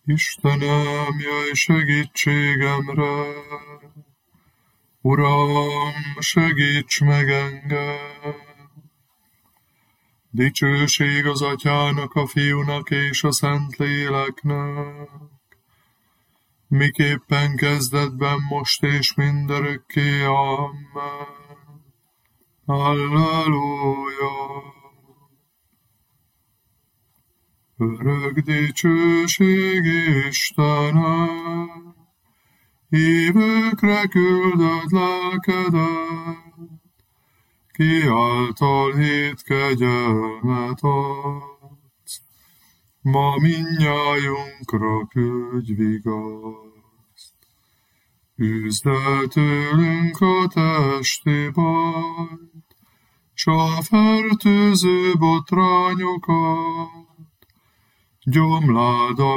Istenem, jöjj segítségemre! Uram, segíts meg engem! Dicsőség az Atyának, a Fiúnak és a Szentléleknek, miképpen kezdetben, most és mindörökké. Amen. Halleluja! Örök dicsőség Istenem, hívőkre küldöd lelkedet, ki által hét kegyelmet adsz, ma mindnyájunkra küldj vigaszt. Üzd el tőlünk a testi bajt, s a fertőző botrányokat, gyomlád a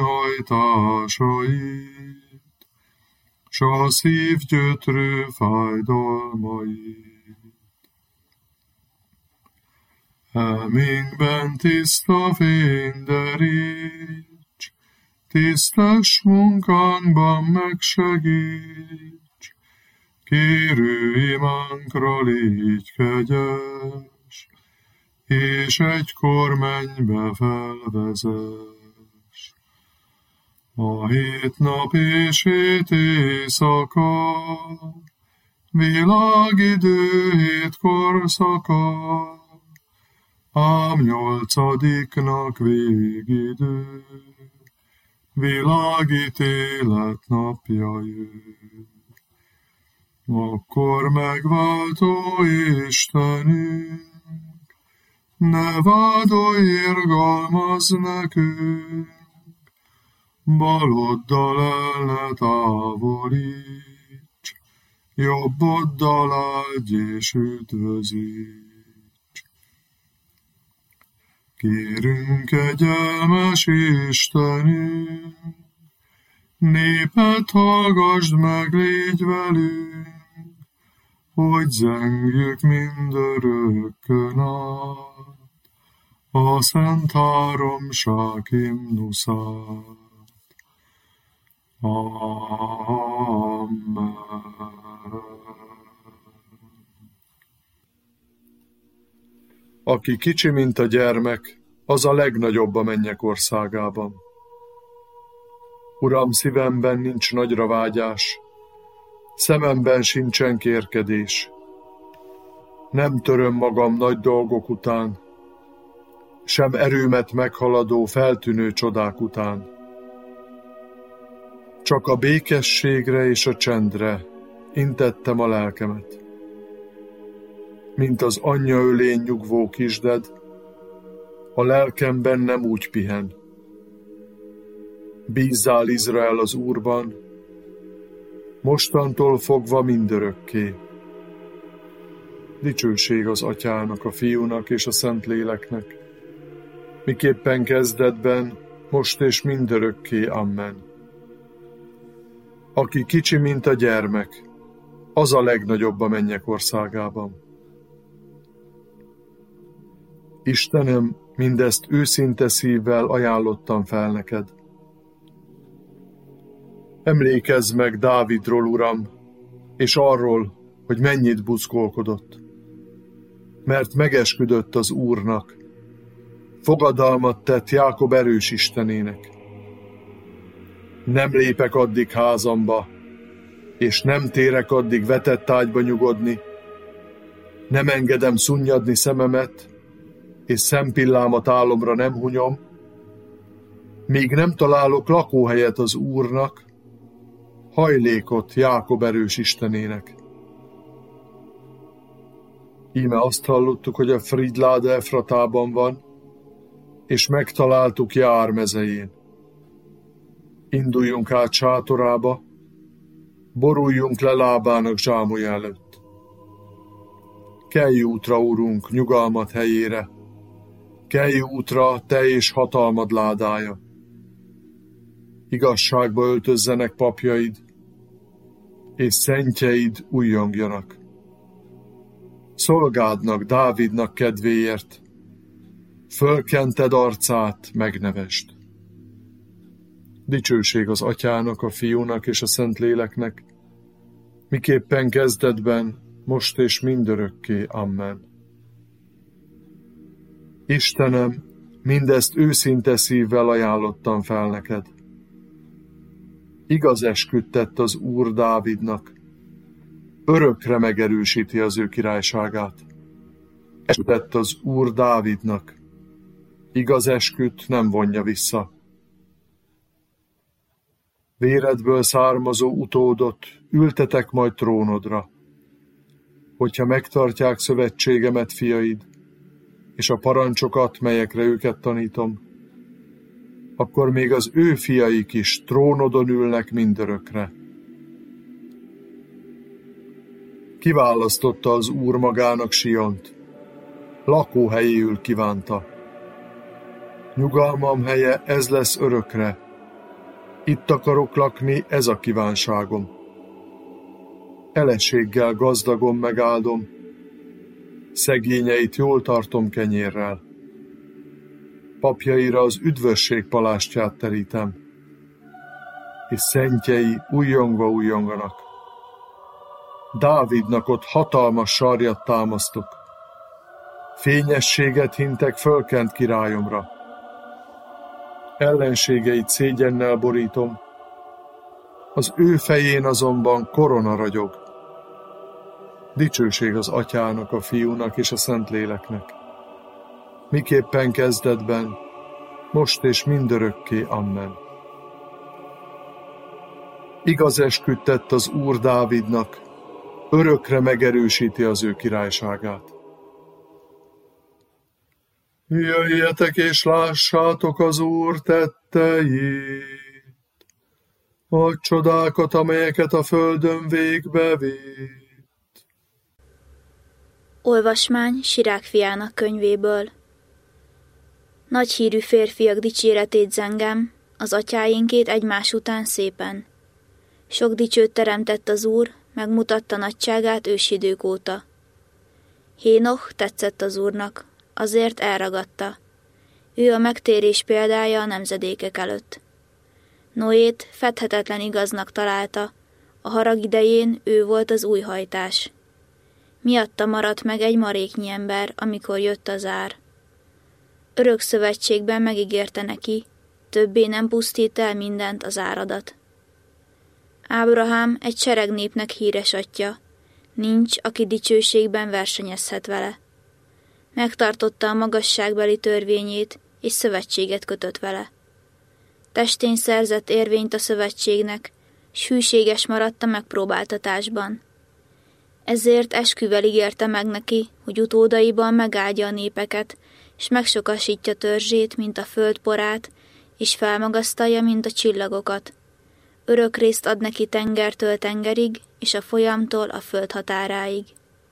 bűnhajtásait, s a szív gyötrő fájdalmait. Elménkben tiszta fény deríts, tisztes munkánkban megsegíts, kérő imánkra légy kegyes, és egykor mennybe felvezess. A 7 nap és 7 éjszaka, világidő 7 korszaka, ám 8. végidő, világítélet napja jön. Akkor megváltó Istenünk, ne vádolj, irgalmazz nekünk, baloddal el ne távolíts, jobboddal áldj és üdvözíts. Kérünk, kegyelmes Istenünk, népet hallgasd meg, légy velünk, hogy zengjük mindörökkön át a Szent Háromság himnuszát. Amen. Aki kicsi, mint a gyermek, az a legnagyobb a mennyek országában. Uram, szívemben nincs nagyra vágyás, szememben sincsen kérkedés. Nem töröm magam nagy dolgok után, sem erőmet meghaladó feltűnő csodák után. Csak a békességre és a csendre intettem a lelkemet. Mint az anyja ölén nyugvó kisded, a lelkemben nem úgy pihen. Bízzál, Izrael, az Úrban, mostantól fogva mindörökké. Dicsőség az Atyának, a Fiúnak és a Szentléleknek, miképpen kezdetben, most és mindörökké. Amen. Aki kicsi, mint a gyermek, az a legnagyobb a mennyek országában. Istenem, mindezt őszinte szívvel ajánlottam fel neked. Emlékezz meg Dávidról, Uram, és arról, hogy mennyit buzgolkodott. Mert megesküdött az Úrnak, fogadalmat tett Jákob erős Istenének. Nem lépek addig házamba, és nem térek addig vetett ágyba nyugodni, nem engedem szunnyadni szememet, és szempillámat álomra nem hunyom, míg nem találok lakóhelyet az Úrnak, hajlékot Jákob erős Istenének. Íme azt hallottuk, hogy a Fridláda Efratában van, és megtaláltuk Jár mezején. Induljunk át sátorába, boruljunk le lábának zsámoly előtt. Kelj útra, Urunk, nyugalmat helyére, kelj útra, te és hatalmad ládája. Igazságba öltözzenek papjaid, és szentjeid újjongjanak. Szolgádnak, Dávidnak kedvéért, fölkented arcát, megnevest. Dicsőség az Atyának, a Fiúnak és a Szentléleknek, miképpen kezdetben, most és mindörökké. Amen. Istenem, mindezt őszinte szívvel ajánlottam fel neked. Igaz esküt tett az Úr Dávidnak, örökre megerősíti az ő királyságát. Esküt tett az Úr Dávidnak, igaz esküt nem vonja vissza. Véredből származó utódot ültetek majd trónodra, hogyha megtartják szövetségemet fiaid, és a parancsokat, melyekre őket tanítom, akkor még az ő fiaik is trónodon ülnek mindörökre. Kiválasztotta az Úr magának Siont, lakóhelyéül kívánta. Nyugalmam helye ez lesz örökre, itt akarok lakni, ez a kívánságom. Eleséggel gazdagon megáldom, szegényeit jól tartom kenyérrel. Papjaira az üdvösség palástját terítem, és szentjei újjonganak. Dávidnak ott hatalmas sarjat támasztok, fényességet hintek fölkent királyomra. Ellenségeit szégyennel borítom, az ő fején azonban korona ragyog. Dicsőség az Atyának, a Fiúnak és a Szentléleknek, miképpen kezdetben, most és mindörökké. Amen. Igaz esküt tett az Úr Dávidnak, örökre megerősíti az ő királyságát. Jöjjetek és lássátok az Úr tetteit, a csodákat, amelyeket a földön végbe vitt. Olvasmány Sirák fiának könyvéből. Nagy hírű férfiak dicséretét zengem, az atyáinkét egymás után szépen. Sok dicsőt teremtett az Úr, megmutatta nagyságát ősidők óta. Hénoch tetszett az Úrnak, azért elragadta. Ő a megtérés példája a nemzedékek előtt. Noét fedhetetlen igaznak találta, a harag idején ő volt az újhajtás. Miatta maradt meg egy maréknyi ember, amikor jött az ár. Örök szövetségben megígérte neki, többé nem pusztít el mindent az áradat. Ábrahám egy seregnépnek híres atya, nincs, aki dicsőségben versenyezhet vele. Megtartotta a magasságbeli törvényét, és szövetséget kötött vele. Testén szerzett érvényt a szövetségnek, s hűséges maradt a megpróbáltatásban. Ezért esküvel ígérte meg neki, hogy utódaiban megáldja a népeket, és megsokasítja törzsét, mint a föld porát, és felmagasztalja, mint a csillagokat. Örök részt ad neki tengertől tengerig, és a folyamtól a föld határáig.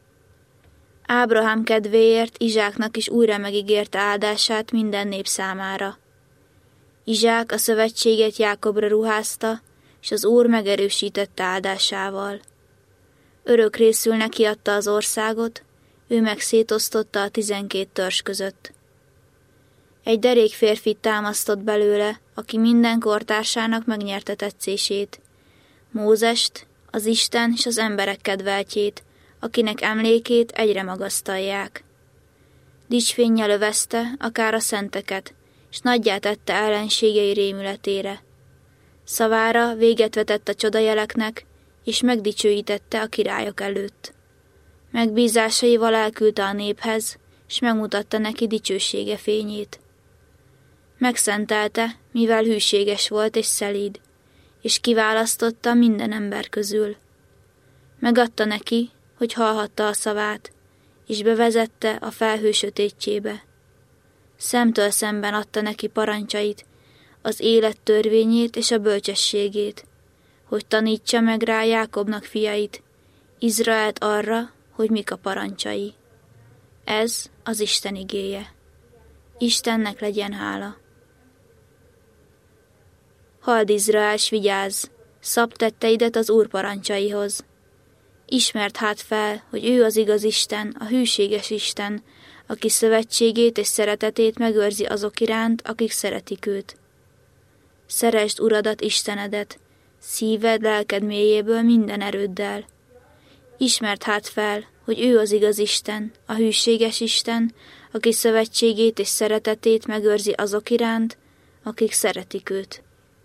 Ábrahám kedvéért Izsáknak is újra megígérte áldását minden nép számára. Izsák a szövetséget Jákobra ruházta, és az Úr megerősítette áldásával. Örök részül neki adta az országot, ő meg szétosztotta a 12 törzs között. Egy derék férfit támasztott belőle, aki minden kortársának megnyerte tetszését. Mózest, az Isten és az emberek kedveltjét, akinek emlékét egyre magasztalják. Dicsfénnyel övezte akár a szenteket, s nagyjá tette ellenségei rémületére. Szavára véget vetett a csodajeleknek, és megdicsőítette a királyok előtt. Megbízásaival elküldte a néphez, s megmutatta neki dicsősége fényét. Megszentelte, mivel hűséges volt és szelíd, és kiválasztotta minden ember közül. Megadta neki, hogy hallhatta a szavát, és bevezette a felhő sötétjébe. Szemtől szemben adta neki parancsait, az élet törvényét és a bölcsességét, hogy tanítsa meg rá Jákobnak fiait, Izraelt arra, hogy mik a parancsai. Ez az Isten igéje. Istennek legyen hála. Halld Izrael, s vigyázz, szabd tetteidet az Úr parancsaihoz. Ismerd hát fel, hogy ő az igaz Isten, a hűséges Isten, aki szövetségét és szeretetét megőrzi azok iránt, akik szeretik őt. Szeresd Uradat, Istenedet, szíved, lelked mélyéből minden erőddel. Ismerd hát fel, hogy ő az igaz Isten, a hűséges Isten, aki szövetségét és szeretetét megőrzi azok iránt, akik szeretik őt.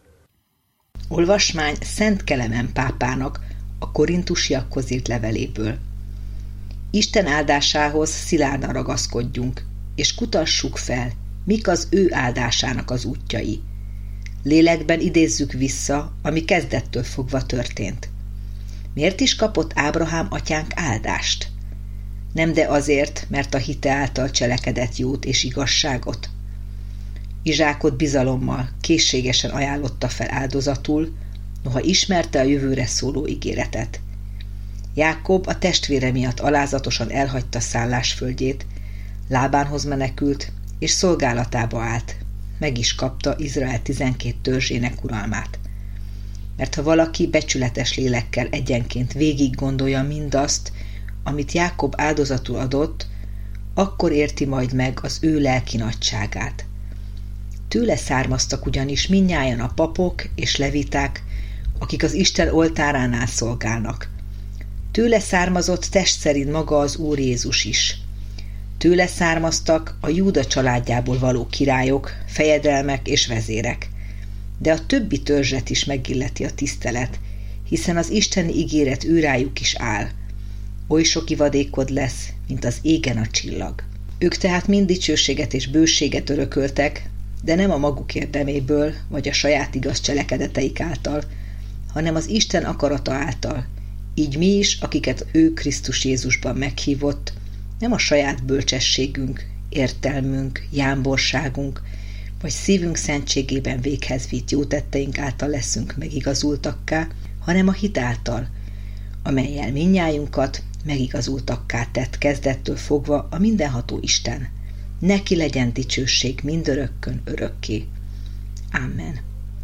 Olvasmány Szent Kelemen pápának a korintusiakhoz írt leveléből. Isten áldásához szilárdan ragaszkodjunk, és kutassuk fel, mik az ő áldásának az útjai. Lélekben idézzük vissza, ami kezdettől fogva történt. Miért is kapott Ábrahám atyánk áldást? Nem de azért, mert a hite által cselekedett jót és igazságot. Izsákot bizalommal, készségesen ajánlotta fel áldozatul, noha ismerte a jövőre szóló ígéretet. Jákob a testvére miatt alázatosan elhagyta szállásföldjét, Lábánhoz menekült, és szolgálatába állt. Meg is kapta Izrael 12 törzsének uralmát. Mert ha valaki becsületes lélekkel egyenként végig gondolja mindazt, amit Jákob áldozatul adott, akkor érti majd meg az ő lelki nagyságát. Tőle származtak ugyanis mindnyájan a papok és leviták, akik az Isten oltáránál szolgálnak. Tőle származott test szerint maga az Úr Jézus is. Tőle származtak a Júda családjából való királyok, fejedelmek és vezérek. De a többi törzset is megilleti a tisztelet, hiszen az isteni ígéret őrájuk is áll. Oly sok ivadékod lesz, mint az égen a csillag. Ők tehát mind dicsőséget és bőséget örököltek, de nem a maguk érdeméből, vagy a saját igaz cselekedeteik által, hanem az Isten akarata által. Így mi is, akiket ő Krisztus Jézusban meghívott, nem a saját bölcsességünk, értelmünk, jámborságunk, vagy szívünk szentségében véghez vitt jó tetteink által leszünk megigazultakká, hanem a hit által, amellyel mindnyájunkat megigazultakká tett kezdettől fogva a mindenható Isten. Neki legyen dicsőség mindörökkön örökké. Amen.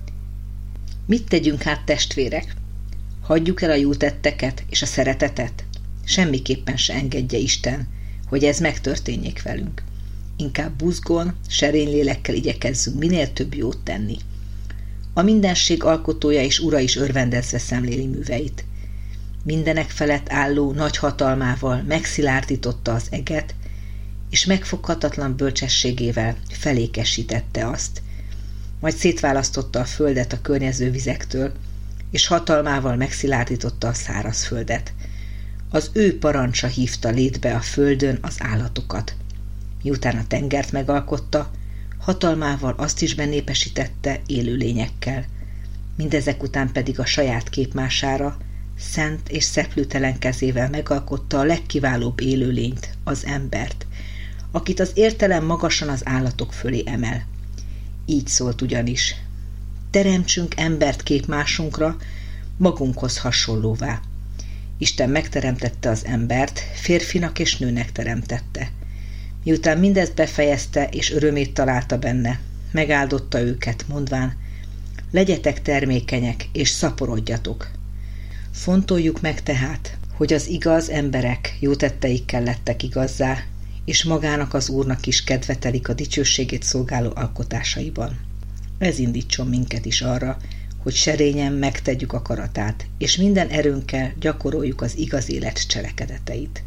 Mit tegyünk hát, testvérek? Hagyjuk el a jó tetteket és a szeretetet? Semmiképpen se engedje Isten, hogy ez megtörténjék velünk. Inkább buzgón, serény lélekkel igyekezzünk minél több jót tenni. A mindenség alkotója és ura is örvendezve szemléli műveit. Mindenek felett álló nagy hatalmával megszilárdította az eget, és megfoghatatlan bölcsességével felékesítette azt, majd szétválasztotta a földet a környező vizektől, és hatalmával megszilárdította a szárazföldet. Az ő parancsa hívta létbe a földön az állatokat. Miután a tengert megalkotta, hatalmával azt is benépesítette élőlényekkel. Mindezek után pedig a saját képmására, szent és szeplőtelen kezével megalkotta a legkiválóbb élőlényt, az embert, akit az értelem magasan az állatok fölé emel. Így szólt ugyanis: teremtsünk embert képmásunkra, magunkhoz hasonlóvá. Isten megteremtette az embert, férfinak és nőnek teremtette. Miután mindezt befejezte és örömét találta benne, megáldotta őket, mondván: legyetek termékenyek és szaporodjatok. Fontoljuk meg tehát, hogy az igaz emberek jó tetteikkel lettek igazzá, és magának az Úrnak is kedvetelik a dicsőségét szolgáló alkotásaiban. Ez indítson minket is arra, hogy serényen megtegyük akaratát, és minden erőnkkel gyakoroljuk az igaz élet cselekedeteit.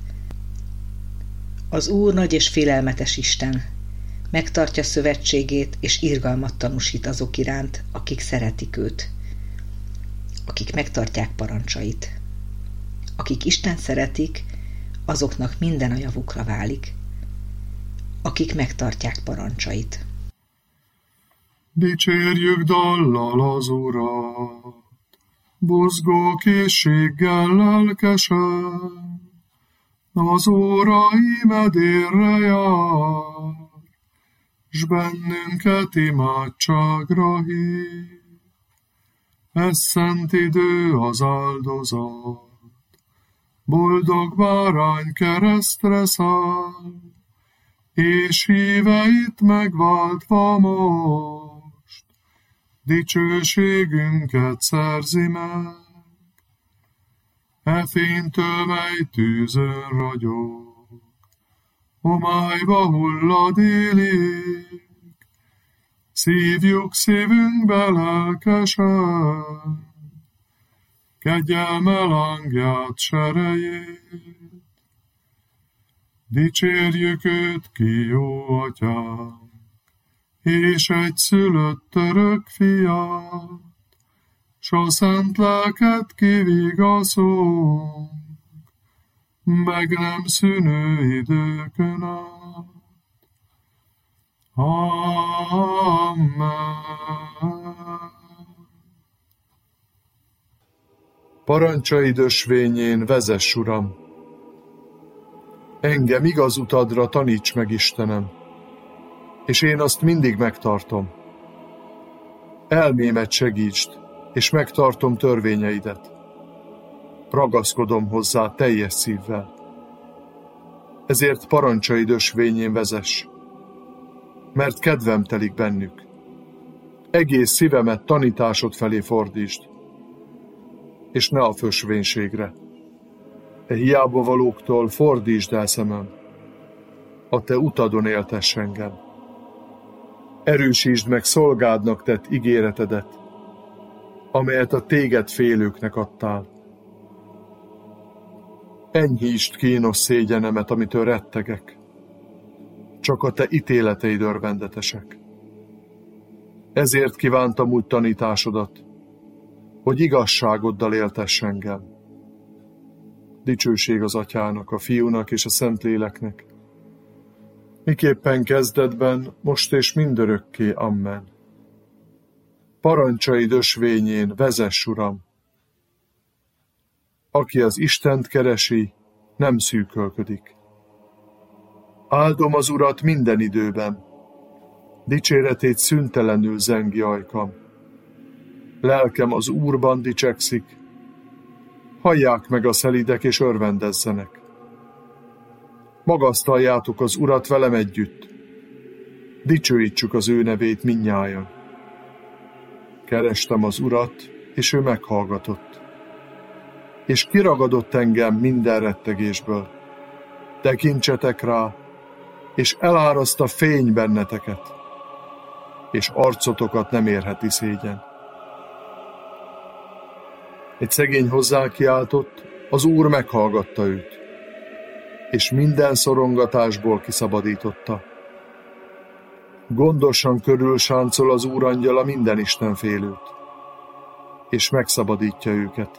Az Úr nagy és félelmetes Isten, megtartja szövetségét, és irgalmat tanúsít azok iránt, akik szeretik őt, akik megtartják parancsait. Akik Isten szeretik, azoknak minden a javukra válik, akik megtartják parancsait. Dicsérjük dallal az Urat, buzgó készséggel lelkesen, az órai medérre jár, s bennünket imádságra hív. Ez szent idő az áldozat, boldog bárány keresztre száll, és híveit megváltva most, dicsőségünket szerzi meg. E fénytől, mely tűzön ragyog, homályba hullad élik, szívjuk szívünkbe lelkesen, kegyelme langját serejét. Dicsérjük őt ki, jó atyánk, és egyszülött örök fiát, s a szent lelket kivigaszolunk, meg nem szűnő időkön át. Amen. Parancsaid ösvényén vezess, Uram! Engem igaz utadra taníts meg, Istenem, és én azt mindig megtartom. Elmémet segítsd, és megtartom törvényeidet. Ragaszkodom hozzá teljes szívvel. Ezért parancsaid ösvényén vezess, mert kedvem telik bennük. Egész szívemet tanításod felé fordítsd, és ne a fösvénységre. E hiába valóktól fordítsd el szemem, a te utadon éltess engem. Erősítsd meg szolgádnak tett ígéretedet, amelyet a téged félőknek adtál. Enyhítsd kínos szégyenemet, amitől rettegek. Csak a te ítéleteid örvendetesek. Ezért kívántam úgy tanításodat, hogy igazságoddal éltess engem. Dicsőség az Atyának, a Fiúnak és a Szentléleknek, miképpen kezdetben, most és mindörökké. Amen. Parancsaid ösvényén vezess, Uram! Aki az Istent keresi, nem szűkölködik. Áldom az Urat minden időben, dicséretét szüntelenül zengi ajkam. Lelkem az Úrban dicsekszik, hallják meg a szelídek és örvendezzenek. Magasztaljátok az Urat velem együtt, dicsőítsük az ő nevét mindnyájan. Kerestem az Urat, és ő meghallgatott, és kiragadott engem minden rettegésből. Tekintsetek rá, és eláraszt a fény benneteket, és arcotokat nem érheti szégyen. Egy szegény hozzá kiáltott, az Úr meghallgatta őt, és minden szorongatásból kiszabadította. Gondosan körülsáncol az Úr angyala minden istenfélőt, és megszabadítja őket.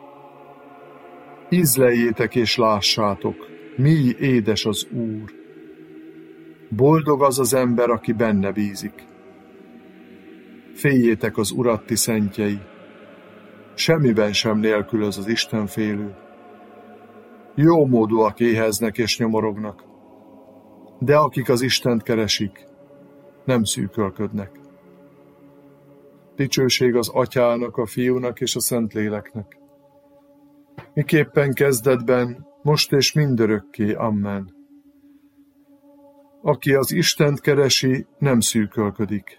Ízleljétek és lássátok, mi édes az Úr. Boldog az az ember, aki benne bízik. Féljétek az Urat, ti szentjei, semmiben sem nélkülöz az istenfélő. Jómódúak éheznek és nyomorognak, de akik az Istent keresik, nem szűkölködnek. Dicsőség az Atyának, a Fiúnak és a Szentléleknek, miképpen kezdetben, most és mindörökké. Amen. Aki az Istent keresi, nem szűkölködik.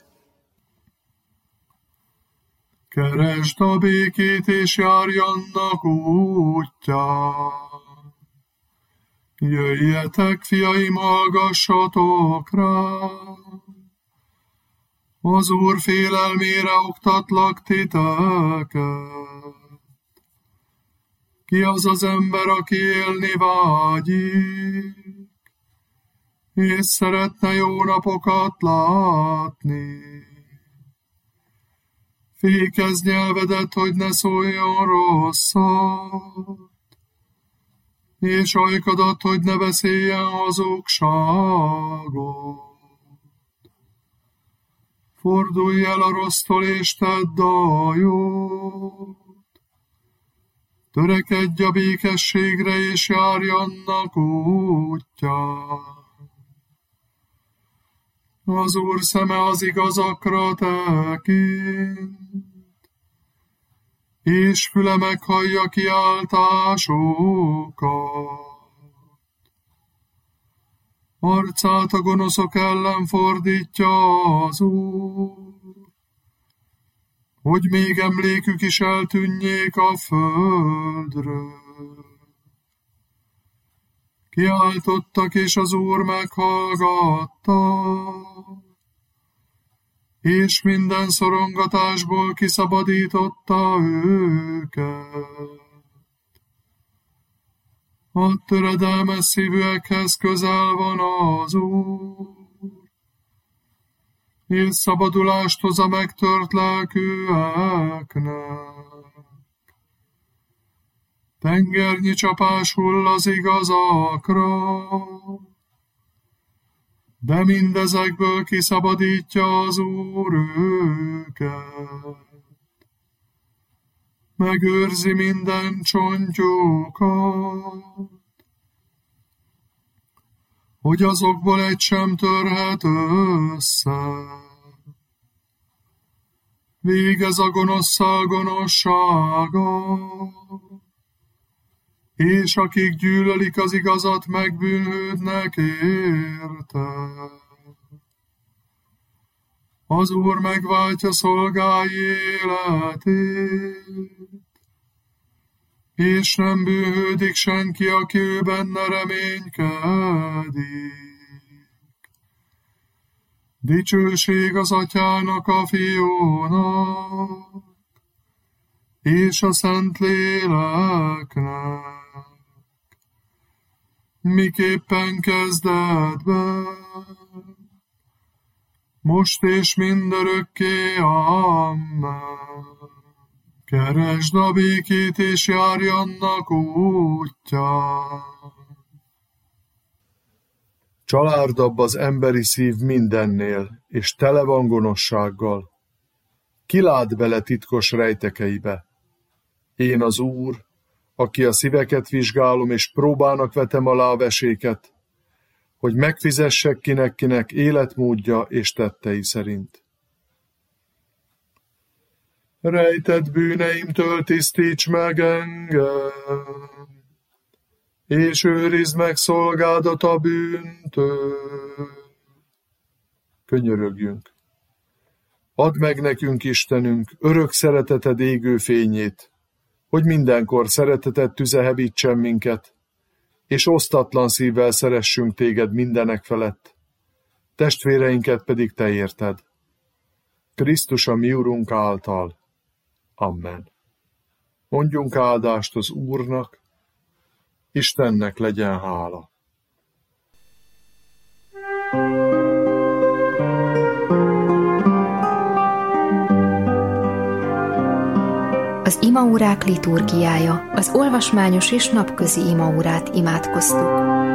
Keresd a békét, és járj annak útján. Jöjjetek, fiaim, hallgassatok rá. Az Úr félelmére oktatlak titeket. Ki az az ember, aki élni vágyik, és szeretne jó napokat látni? Fékezd nyelvedet, hogy ne szóljon rosszat, és ajkadat, hogy ne beszéljen hazugságot. Fordulj el a rossztól, és tedd a jót. Törekedj a békességre, és járj annak útján. Az Úr szeme az igazakra tekint, és füle meghallja kiáltásokat. Arcát a gonoszok ellen fordítja az Úr, hogy még emlékük is eltűnjék a földről. Kiáltottak, és az Úr meghallgatta, és minden szorongatásból kiszabadította őket. A töredelmes szívűekhez közel van az Úr, és szabadulást hoz a megtört lelkűeknek. Tengernyi csapás hull az igazakra, de mindezekből kiszabadítja az Úr őket. Megőrzi minden csontjukat, hogy azokból egy sem törhet össze. Végez a gonoszszal gonoszsága, és akik gyűlölik az igazat, megbűnhődnek érte. Az Úr megváltja szolgái életét, és nem bűnhődik senki, aki ő benne reménykedik. Dicsőség az Atyának, a Fiúnak, és a Szentléleknek, miképpen kezdetben, most és mindörökké, amen. Keresd a békét, és járj annak útján. Csalárdabb az emberi szív mindennél, és tele van gonoszsággal. Ki lát bele titkos rejtekeibe? Én az Úr, aki a szíveket vizsgálom, és próbának vetem alá a veséket, hogy megfizessek kinek életmódja és tettei szerint. Rejtett bűneimtől tisztíts meg engem, és őrizd meg szolgádat a bűntől. Könyörögjünk. Add meg nekünk, Istenünk, örök szereteted égő fényét, hogy mindenkor szereteted tüze hevítsen minket, és osztatlan szívvel szeressünk téged mindenek felett, testvéreinket pedig te érted. Krisztus a mi Urunk által. Amen. Mondjunk áldást az Úrnak, Istennek legyen hála. Az imaórák liturgiája, az olvasmányos és napközi imaórát imádkoztuk.